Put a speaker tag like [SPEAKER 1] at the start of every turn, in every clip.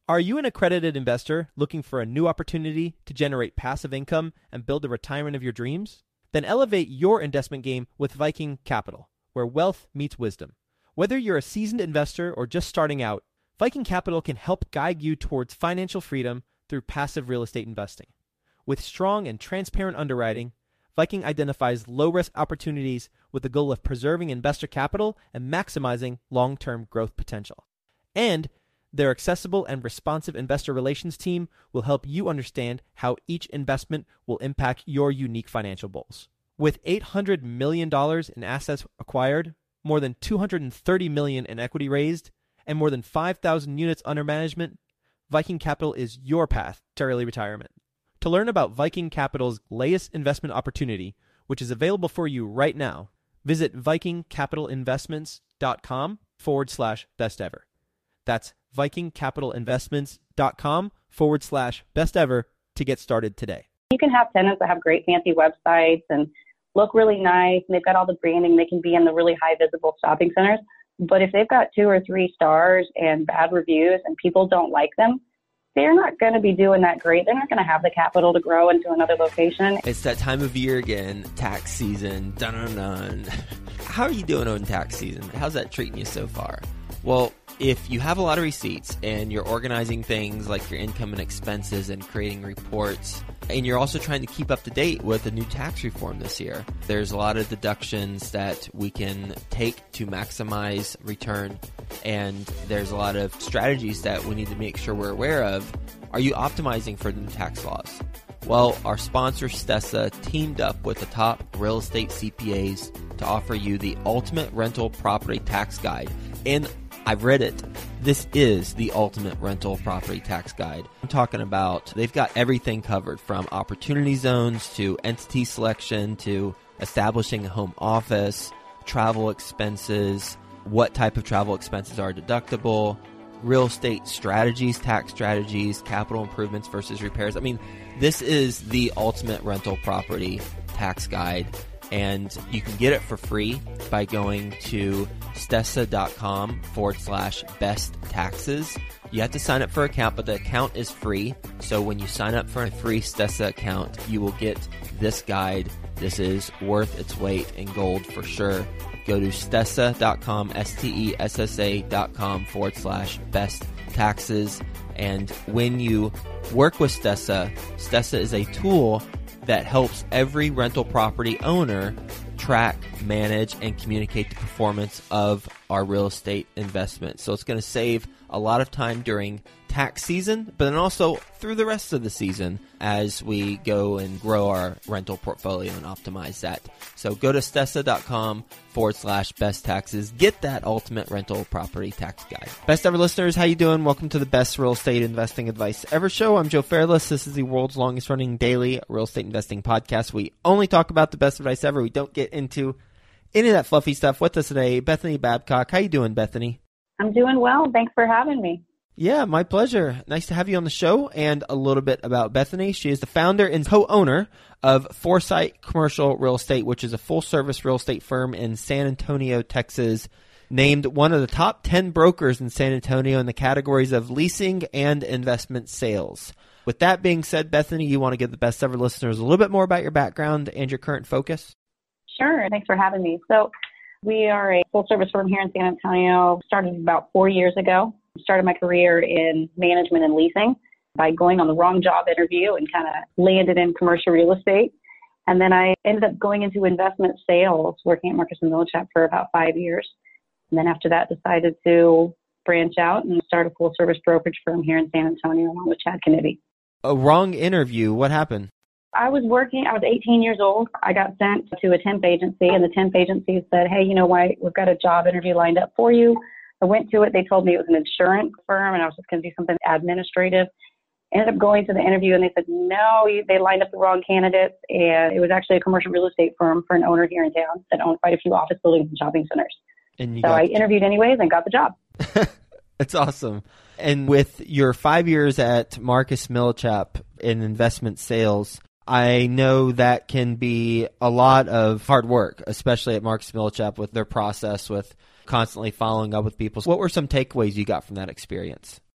[SPEAKER 1] Are you an accredited investor looking for a new opportunity to generate passive income and build the retirement of your dreams? Then elevate your investment game with Viking Capital, where wealth meets wisdom. Whether you're a seasoned investor or just starting out, Viking Capital can help guide you towards financial freedom through passive real estate investing. With strong and transparent underwriting, Viking identifies low-risk opportunities with the goal of preserving investor capital and maximizing long-term growth potential. And their accessible and responsive investor relations team will help you understand how each investment will impact your unique financial goals. With $800 million in assets acquired, more than $230 million in equity raised, and more than 5,000 units under management, Viking Capital is your path to early retirement. To learn about Viking Capital's latest investment opportunity, which is available for you right now, visit vikingcapitalinvestments.com/best ever. That's vikingcapitalinvestments.com/best ever to get started today.
[SPEAKER 2] You can have tenants that have great fancy websites and look really nice, and they've got all the branding. They can be in the really high visible shopping centers. But if they've got 2 or 3 stars and bad reviews and people don't like them, they're not going to be doing that great. They're not going to have the capital to grow into another location.
[SPEAKER 3] It's that time of year again, tax season. Dun-dun-dun. How are you doing on tax season? How's that treating you so far? Well, if you have a lot of receipts and you're organizing things like your income and expenses and creating reports, and you're also trying to keep up to date with the new tax reform this year, there's a lot of deductions that we can take to maximize return, and there's a lot of strategies that we need to make sure we're aware of. Are you optimizing for the new tax laws? Well, our sponsor, Stessa, teamed up with the top real estate CPAs to offer you the ultimate rental property tax guide. And I've read it. This is the ultimate rental property tax guide. I'm talking about they've got everything covered, from opportunity zones to entity selection to establishing a home office, travel expenses, what type of travel expenses are deductible, real estate strategies, tax strategies, capital improvements versus repairs. I mean, this is the ultimate rental property tax guide. And you can get it for free by going to stessa.com/best taxes. You have to sign up for an account, but the account is free. So when you sign up for a free Stessa account, you will get this guide. This is worth its weight in gold for sure. Go to stessa.com, stessa.com/best taxes. And when you work with Stessa, Stessa is a tool that helps every rental property owner track, manage, and communicate the performance of our real estate investment. So it's going to save a lot of time during tax season, but then also through the rest of the season as we go and grow our rental portfolio and optimize that. So go to stessa.com/best taxes. Get that ultimate rental property tax guide. Best ever listeners, how you doing? Welcome to the best real estate investing advice ever show. I'm Joe Fairless. This is the world's longest running daily real estate investing podcast. We only talk about the best advice ever. We don't get into any of that fluffy stuff. With us today, Bethany Babcock. How you doing, Bethany?
[SPEAKER 2] I'm doing well. Thanks for having me.
[SPEAKER 1] Yeah, my pleasure. Nice to have you on the show. And a little bit about Bethany. She is the founder and co-owner of Foresight Commercial Real Estate, which is a full-service real estate firm in San Antonio, Texas, named one of the top 10 brokers in San Antonio in the categories of leasing and investment sales. With that being said, Bethany, you want to give the best ever listeners a little bit more about your background and your current focus?
[SPEAKER 2] Sure. Thanks for having me. So we are a full-service firm here in San Antonio. Started about 4 years ago. Started my career in management and leasing by going on the wrong job interview and kind of landed in commercial real estate. And then I ended up going into investment sales, working at Marcus & Millichap for about 5 years. And then after that, decided to branch out and start a full-service brokerage firm here in San Antonio along with Chad Kennedy.
[SPEAKER 1] A wrong interview. What happened?
[SPEAKER 2] I was 18 years old. I got sent to a temp agency, and the temp agency said, hey, you know what, we've got a job interview lined up for you. I went to it. They told me it was an insurance firm, and I was just going to do something administrative. Ended up going to the interview, and they said, no, they lined up the wrong candidates, and it was actually a commercial real estate firm for an owner here in town that owned quite a few office buildings and shopping centers. So I interviewed anyways and got the job.
[SPEAKER 1] That's awesome. And with your 5 years at Marcus Millichap in investment sales, I know that can be a lot of hard work, especially at Marcus Millichap with their process with constantly following up with people. So what were some takeaways you got from that experience?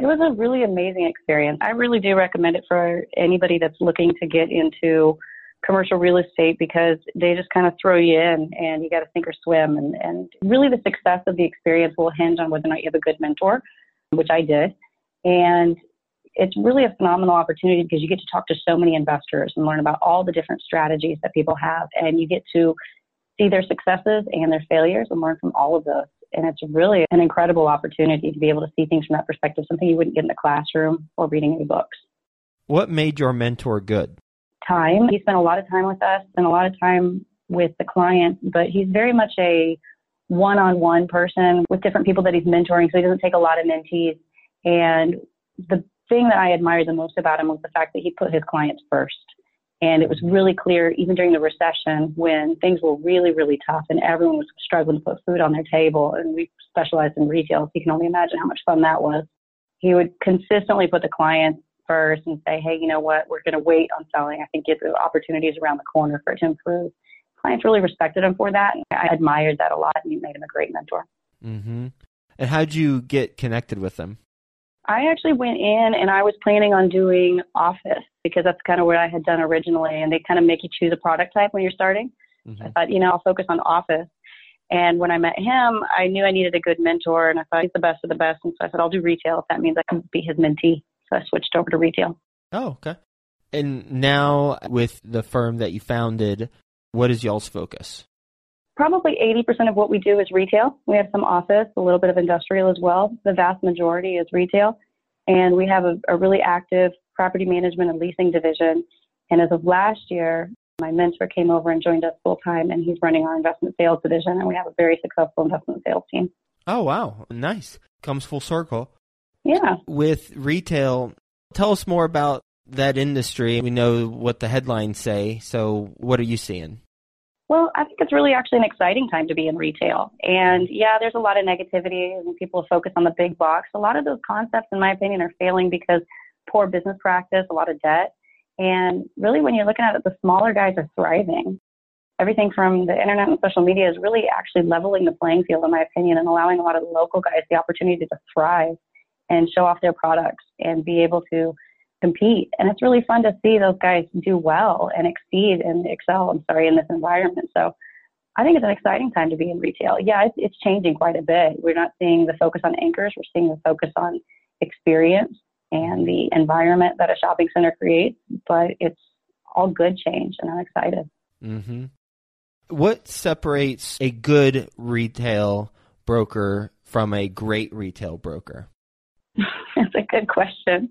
[SPEAKER 2] It was a really amazing experience. I really do recommend it for anybody that's looking to get into commercial real estate because they just kind of throw you in and you got to sink or swim. And really the success of the experience will hinge on whether or not you have a good mentor, which I did. And it's really a phenomenal opportunity because you get to talk to so many investors and learn about all the different strategies that people have. And you get to see their successes and their failures and learn from all of those. And it's really an incredible opportunity to be able to see things from that perspective, something you wouldn't get in the classroom or reading any books.
[SPEAKER 1] What made your mentor good?
[SPEAKER 2] Time. He spent a lot of time with us and a lot of time with the client, but he's very much a one-on-one person with different people that he's mentoring, so he doesn't take a lot of mentees. And the thing that I admired the most about him was the fact that he put his clients first. And it was really clear, even during the recession, when things were really, really tough and everyone was struggling to put food on their table, and we specialized in retail, so you can only imagine how much fun that was. He would consistently put the client first and say, hey, you know what, we're going to wait on selling. I think the opportunities around the corner for it to improve. Clients really respected him for that. And I admired that a lot, and he made him a great mentor.
[SPEAKER 1] Mm-hmm. And how'd you get connected with him?
[SPEAKER 2] I actually went in and I was planning on doing office because that's kind of what I had done originally. And they kind of make you choose a product type when you're starting. Mm-hmm. I thought, I'll focus on office. And when I met him, I knew I needed a good mentor. And I thought he's the best of the best. And so I said, I'll do retail if that means I can be his mentee. So I switched over to retail.
[SPEAKER 1] Oh, okay. And now with the firm that you founded, what is y'all's focus?
[SPEAKER 2] Probably 80% of what we do is retail. We have some office, a little bit of industrial as well. The vast majority is retail. And we have a really active property management and leasing division. And as of last year, my mentor came over and joined us full time, and he's running our investment sales division. And we have a very successful investment sales team.
[SPEAKER 1] Oh, wow. Nice. Comes full circle.
[SPEAKER 2] Yeah.
[SPEAKER 1] With retail, tell us more about that industry. We know what the headlines say. So what are you seeing?
[SPEAKER 2] Well, I think it's really actually an exciting time to be in retail. And yeah, there's a lot of negativity and people focus on the big box. A lot of those concepts, in my opinion, are failing because poor business practice, a lot of debt. And really, when you're looking at it, the smaller guys are thriving. Everything from the internet and social media is really actually leveling the playing field, in my opinion, and allowing a lot of the local guys the opportunity to thrive and show off their products and be able to compete. And it's really fun to see those guys do well and exceed and excel, in this environment. So I think it's an exciting time to be in retail. Yeah, it's changing quite a bit. We're not seeing the focus on anchors. We're seeing the focus on experience and the environment that a shopping center creates, but it's all good change, and I'm excited.
[SPEAKER 1] Mm-hmm. What separates a good retail broker from a great retail broker?
[SPEAKER 2] That's a good question.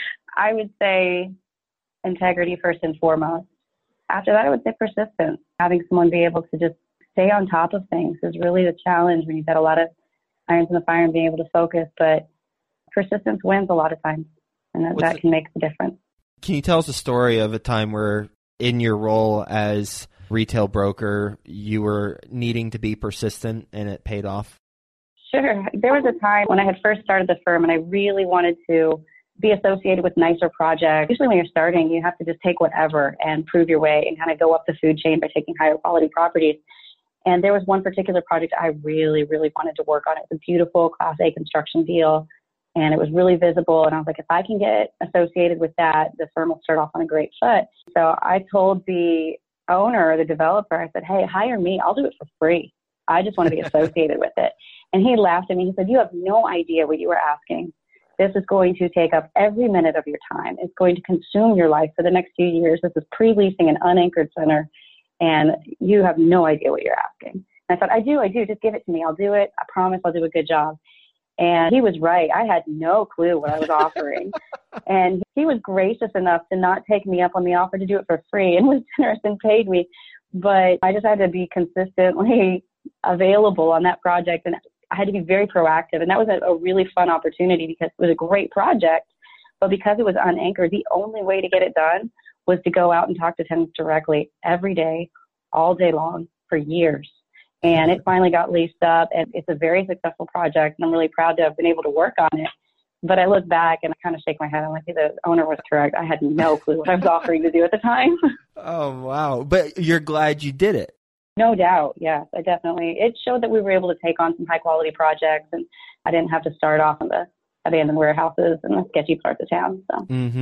[SPEAKER 2] I would say integrity first and foremost. After that, I would say persistence. Having someone be able to just stay on top of things is really the challenge when you've got a lot of irons in the fire and being able to focus. But persistence wins a lot of times, and that can make the difference.
[SPEAKER 1] Can you tell us a story of a time where in your role as retail broker, you were needing to be persistent and it paid off?
[SPEAKER 2] Sure. There was a time when I had first started the firm and I really wanted to be associated with nicer projects. Usually when you're starting, you have to just take whatever and prove your way and kind of go up the food chain by taking higher quality properties. And there was one particular project I really, really wanted to work on. It was a beautiful Class A construction deal, and it was really visible. And I was like, if I can get associated with that, the firm will start off on a great foot. So I told the owner, the developer, I said, hey, hire me. I'll do it for free. I just want to be associated with it. And he laughed at me. He said, you have no idea what you are asking. This is going to take up every minute of your time. It's going to consume your life for the next few years. This is pre-leasing an unanchored center, and you have no idea what you're asking. And I thought, I do. Just give it to me. I'll do it. I promise I'll do a good job. And he was right. I had no clue what I was offering. And he was gracious enough to not take me up on the offer to do it for free and was generous and paid me. But I just had to be consistently available on that project, and I had to be very proactive. And that was a really fun opportunity because it was a great project. But because it was unanchored, the only way to get it done was to go out and talk to tenants directly every day, all day long, for years. And it finally got leased up, and it's a very successful project, and I'm really proud to have been able to work on it. But I look back and I kind of shake my head. I'm like, the owner was correct. I had no clue what I was offering to do at the time.
[SPEAKER 1] Oh, wow. But you're glad you did it.
[SPEAKER 2] No doubt. Yes, I definitely. It showed that we were able to take on some high quality projects, and I didn't have to start off at abandoned warehouses and the sketchy parts of town. So,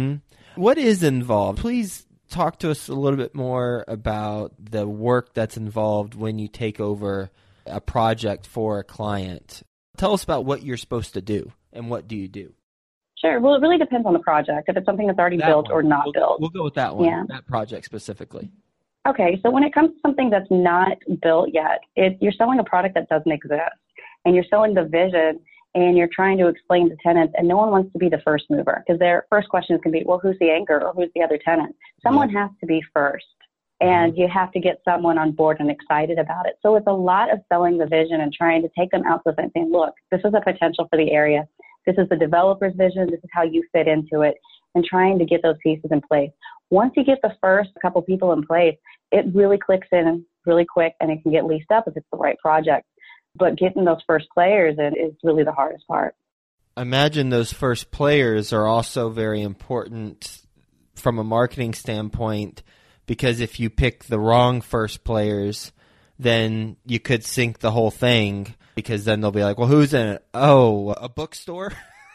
[SPEAKER 3] What is involved? Please talk to us a little bit more about the work that's involved when you take over a project for a client. Tell us about what you're supposed to do and what do you do?
[SPEAKER 2] Sure. Well, it really depends on the project, if it's something that's already built or not built.
[SPEAKER 3] We'll go with that one, that project specifically.
[SPEAKER 2] Okay, so when it comes to something that's not built yet, you're selling a product that doesn't exist, and you're selling the vision, and you're trying to explain to tenants, and no one wants to be the first mover, because their first question can be, well, who's the anchor or who's the other tenant? Someone has to be first, and you have to get someone on board and excited about it. So it's a lot of selling the vision and trying to take them out to the fence and saying, look, this is a potential for the area. This is the developer's vision. This is how you fit into it, and trying to get those pieces in place. Once you get the first couple people in place, it really clicks in really quick, and it can get leased up if it's the right project. But getting those first players in is really the hardest part.
[SPEAKER 3] I imagine those first players are also very important from a marketing standpoint, because if you pick the wrong first players, then you could sink the whole thing, because then they'll be like, well, who's in it? Oh, a bookstore?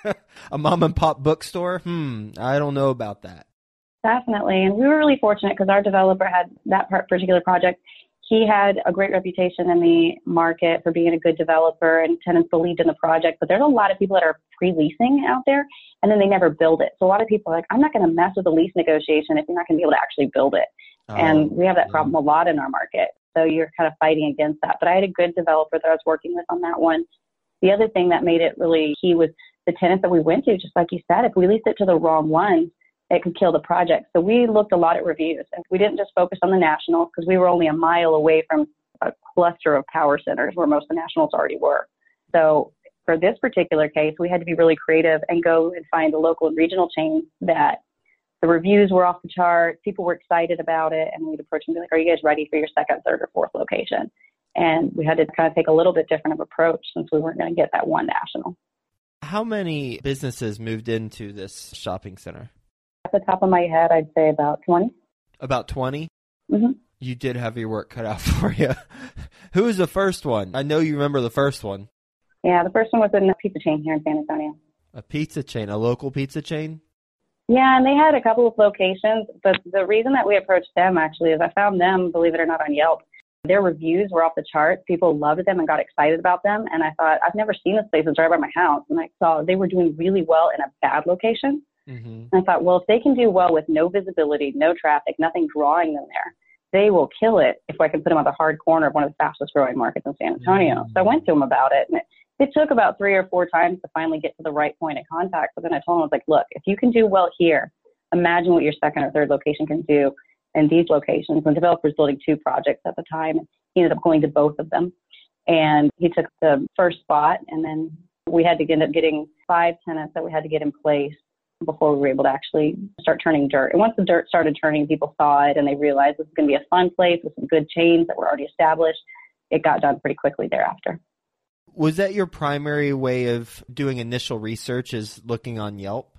[SPEAKER 3] A mom and pop bookstore? I don't know about that.
[SPEAKER 2] Definitely. And we were really fortunate because our developer had that particular project. He had a great reputation in the market for being a good developer, and tenants believed in the project. But there's a lot of people that are pre-leasing out there, and then they never build it. So a lot of people are like, I'm not going to mess with the lease negotiation if you're not going to be able to actually build it. And we have that problem a lot in our market. So you're kind of fighting against that. But I had a good developer that I was working with on that one. The other thing that made it really key was the tenants that we went to, just like you said. If we leased it to the wrong one, it could kill the project. So we looked a lot at reviews, and we didn't just focus on the nationals, because we were only a mile away from a cluster of power centers where most of the nationals already were. So for this particular case, we had to be really creative and go and find a local and regional chain that the reviews were off the charts. People were excited about it, and we'd approach them and be like, are you guys ready for your second, third, or fourth location? And we had to kind of take a little bit different of approach since we weren't going to get that one national.
[SPEAKER 3] How many businesses moved into this shopping center?
[SPEAKER 2] At the top of my head, I'd say about 20.
[SPEAKER 3] About 20?
[SPEAKER 2] Mm-hmm.
[SPEAKER 3] You did have your work cut out for you. Who was the first one? I know you remember the first one.
[SPEAKER 2] Yeah, the first one was in a pizza chain here in San Antonio.
[SPEAKER 3] A pizza chain, a local pizza chain?
[SPEAKER 2] Yeah, and they had a couple of locations, but the reason that we approached them actually is I found them, believe it or not, on Yelp. Their reviews were off the charts. People loved them and got excited about them. And I thought, I've never seen this place. It's right by my house. And I saw they were doing really well in a bad location. And I thought, well, if they can do well with no visibility, no traffic, nothing drawing them there, they will kill it if I can put them on the hard corner of one of the fastest growing markets in San Antonio. So I went to them about it. And it took about 3 or 4 times to finally get to the right point of contact. But then I told them, I was like, look, if you can do well here, imagine what your second or third location can do in these locations. And the developer was building 2 projects at the time. And he ended up going to both of them. And he took the first spot. And then we had to end up getting 5 tenants that we had to get in place before we were able to actually start turning dirt. And once the dirt started turning, people saw it and they realized this is going to be a fun place with some good chains that were already established. It got done pretty quickly thereafter.
[SPEAKER 3] Was that your primary way of doing initial research, is looking on Yelp?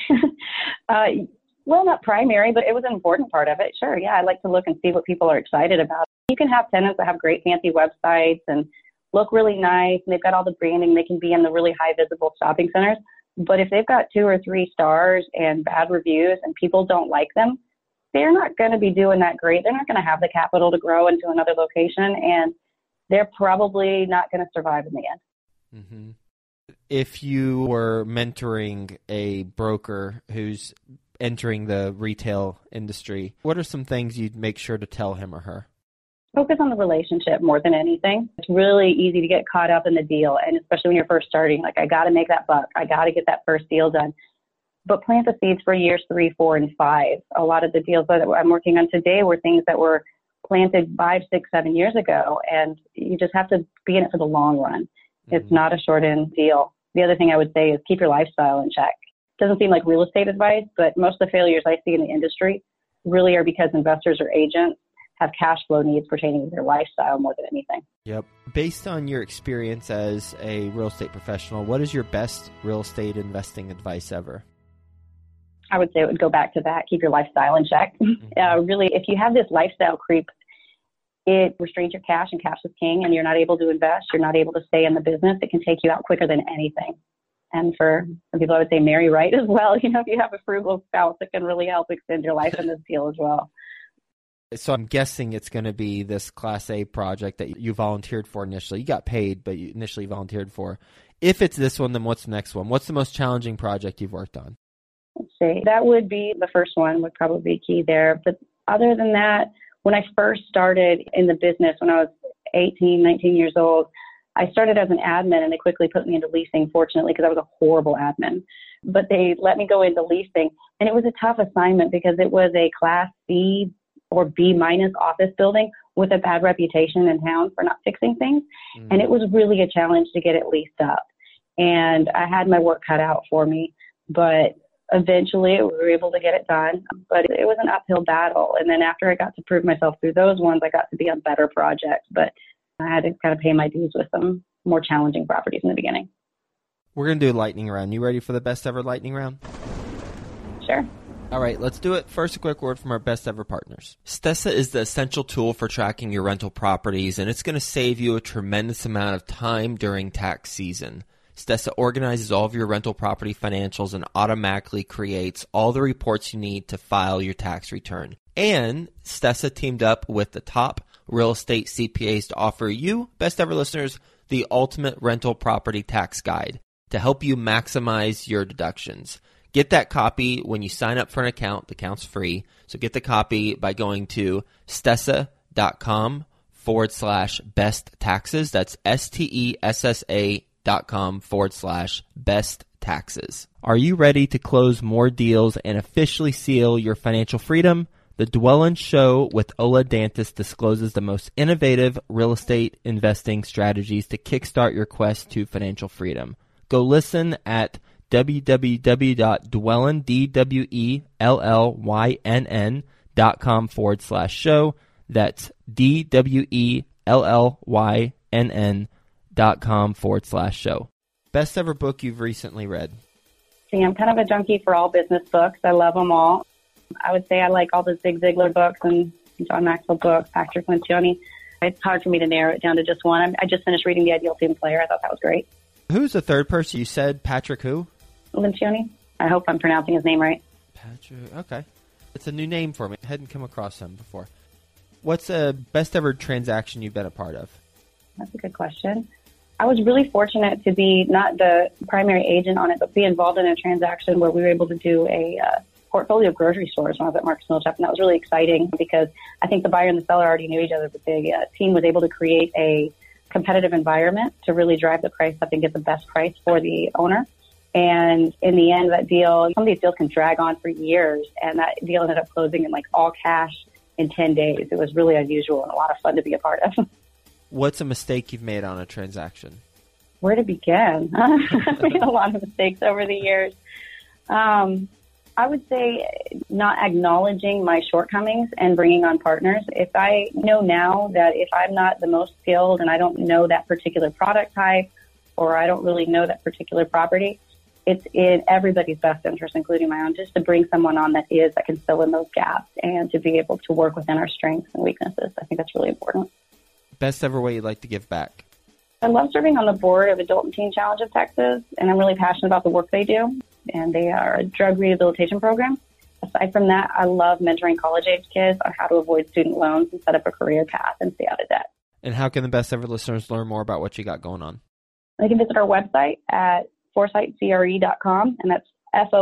[SPEAKER 2] Well, not primary, but it was an important part of it. Sure, yeah, I like to look and see what people are excited about. You can have tenants that have great fancy websites and look really nice, and they've got all the branding. They can be in the really high visible shopping centers. But if they've got 2 or 3 stars and bad reviews and people don't like them, they're not going to be doing that great. They're not going to have the capital to grow into another location, and they're probably not going to survive in the end.
[SPEAKER 3] Mm-hmm. If you were mentoring a broker who's entering the retail industry, what are some things you'd make sure to tell him or her?
[SPEAKER 2] Focus on the relationship more than anything. It's really easy to get caught up in the deal, and especially when you're first starting, like, I got to make that buck. I got to get that first deal done. But plant the seeds for years 3, 4, and 5. A lot of the deals that I'm working on today were things that were planted 5, 6, 7 years ago, and you just have to be in it for the long run. Mm-hmm. It's not a short-end deal. The other thing I would say is keep your lifestyle in check. It doesn't seem like real estate advice, but most of the failures I see in the industry really are because investors or agents have cash flow needs pertaining to their lifestyle more than anything.
[SPEAKER 3] Yep. Based on your experience as a real estate professional, what is your best real estate investing advice ever?
[SPEAKER 2] I would say it would go back to that. Keep your lifestyle in check. Mm-hmm. Really, if you have this lifestyle creep, it restrains your cash, and cash is king, and you're not able to invest. You're not able to stay in the business. It can take you out quicker than anything. And for some people, I would say marry right as well. If you have a frugal spouse, it can really help extend your life in this deal as well.
[SPEAKER 1] So I'm guessing it's going to be this Class A project that you volunteered for initially. You got paid, but you initially volunteered for. If it's this one, then what's the next one? What's the most challenging project you've worked on?
[SPEAKER 2] Let's see. That would be the first one, would probably be key there. But other than that, when I first started in the business, when I was 18, 19 years old, I started as an admin, and they quickly put me into leasing, fortunately, because I was a horrible admin. But they let me go into leasing, and it was a tough assignment because it was a Class C or B- office building with a bad reputation in town for not fixing things. And it was really a challenge to get it leased up. And I had my work cut out for me, but eventually we were able to get it done. But it was an uphill battle. And then after I got to prove myself through those ones, I got to be on better projects. But I had to kind of pay my dues with some more challenging properties in the beginning.
[SPEAKER 1] We're going to do a lightning round. You ready for the best ever lightning round?
[SPEAKER 2] Sure.
[SPEAKER 1] All right, let's do it. First, a quick word from our best ever partners.
[SPEAKER 3] Stessa is the essential tool for tracking your rental properties, and it's going to save you a tremendous amount of time during tax season. Stessa organizes all of your rental property financials and automatically creates all the reports you need to file your tax return. And Stessa teamed up with the top real estate CPAs to offer you, best ever listeners, the ultimate rental property tax guide to help you maximize your deductions. Get that copy when you sign up for an account. The account's free. So get the copy by going to stessa.com/best taxes. That's STESSA.com/best taxes. Are you ready to close more deals and officially seal your financial freedom? The Dwellin Show with Ola Dantis discloses the most innovative real estate investing strategies to kickstart your quest to financial freedom. Go listen at www.dwellyn.com/show. That's DWELLYNN.com/show. Best ever book you've recently read?
[SPEAKER 2] See, I'm kind of a junkie for all business books. I love them all. I would say I like all the Zig Ziglar books and John Maxwell books, Patrick Lencioni. It's hard for me to narrow it down to just one. I just finished reading The Ideal Team Player. I thought that was great.
[SPEAKER 1] Who's the third person? You said Patrick who?
[SPEAKER 2] Lencioni. I hope I'm pronouncing his name right.
[SPEAKER 1] Patrick. Okay. It's a new name for me. I hadn't come across him before. What's the best ever transaction you've been a part of?
[SPEAKER 2] That's a good question. I was really fortunate to be not the primary agent on it, but be involved in a transaction where we were able to do a portfolio of grocery stores when I was at Marcus Millichap, and that was really exciting because I think the buyer and the seller already knew each other, but the team was able to create a competitive environment to really drive the price up and get the best price for the owner. And in the end, that deal, some of these deals can drag on for years, and that deal ended up closing in like all cash in 10 days. It was really unusual and a lot of fun to be a part of.
[SPEAKER 1] What's a mistake you've made on a transaction?
[SPEAKER 2] Where to begin? I've made a lot of mistakes over the years. I would say not acknowledging my shortcomings and bringing on partners. If I know now that if I'm not the most skilled and I don't know that particular product type or I don't really know that particular property, it's in everybody's best interest, including my own, just to bring someone on that can fill in those gaps and to be able to work within our strengths and weaknesses. I think that's really important.
[SPEAKER 1] Best ever way you'd like to give back?
[SPEAKER 2] I love serving on the board of Adult and Teen Challenge of Texas, and I'm really passionate about the work they do. And they are a drug rehabilitation program. Aside from that, I love mentoring college-age kids on how to avoid student loans and set up a career path and stay out of debt.
[SPEAKER 1] And how can the best ever listeners learn more about what you got going on?
[SPEAKER 2] They can visit our website at foresightcre.com, and that's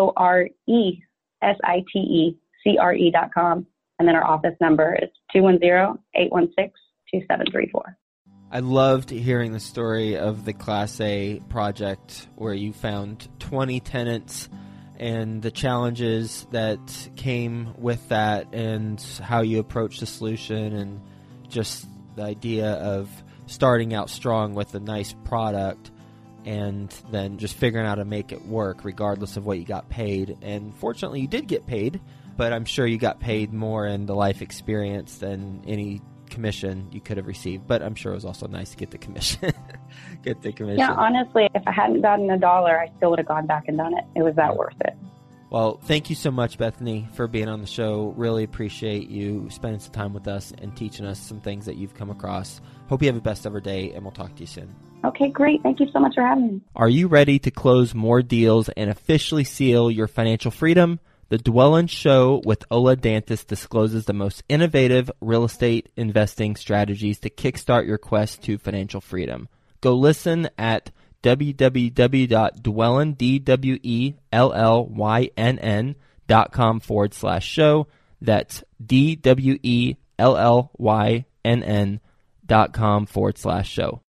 [SPEAKER 2] FORESITECRE.com. And then our office number is 210-816-2734.
[SPEAKER 1] I loved hearing the story of the Class A project where you found 20 tenants and the challenges that came with that and how you approached the solution and just the idea of starting out strong with a nice product and then just figuring out how to make it work regardless of what you got paid. And fortunately, you did get paid, but I'm sure you got paid more in the life experience than any commission you could have received, but I'm sure it was also nice to get the commission.
[SPEAKER 2] Yeah, honestly, if I hadn't gotten $1, I still would have gone back and done it. It was that worth it.
[SPEAKER 1] Well, thank you so much, Bethany, for being on the show. Really appreciate you spending some time with us and teaching us some things that you've come across. Hope you have a best ever day, and we'll talk to you soon.
[SPEAKER 2] Okay, great. Thank you so much for having me.
[SPEAKER 1] Are you ready to close more deals and officially seal your financial freedom? The Dwellin Show with Ola Dantis discloses the most innovative real estate investing strategies to kickstart your quest to financial freedom. Go listen at www.dwellyn.com/show. That's DWELLYNN.com/show.